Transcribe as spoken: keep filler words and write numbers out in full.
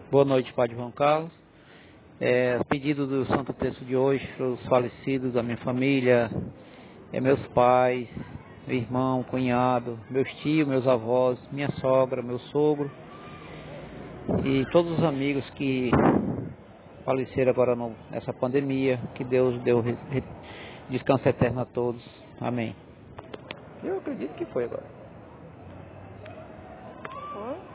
Boa noite, Padre João Carlos. É, pedido do Santo Texto de hoje para os falecidos da minha família, é, meus pais, meu irmão, cunhado, meus tios, meus avós, minha sogra, meu sogro e todos os amigos que faleceram agora no, nessa pandemia. Que Deus deu re, re, descanso eterno a todos. Amém. Eu acredito que foi agora.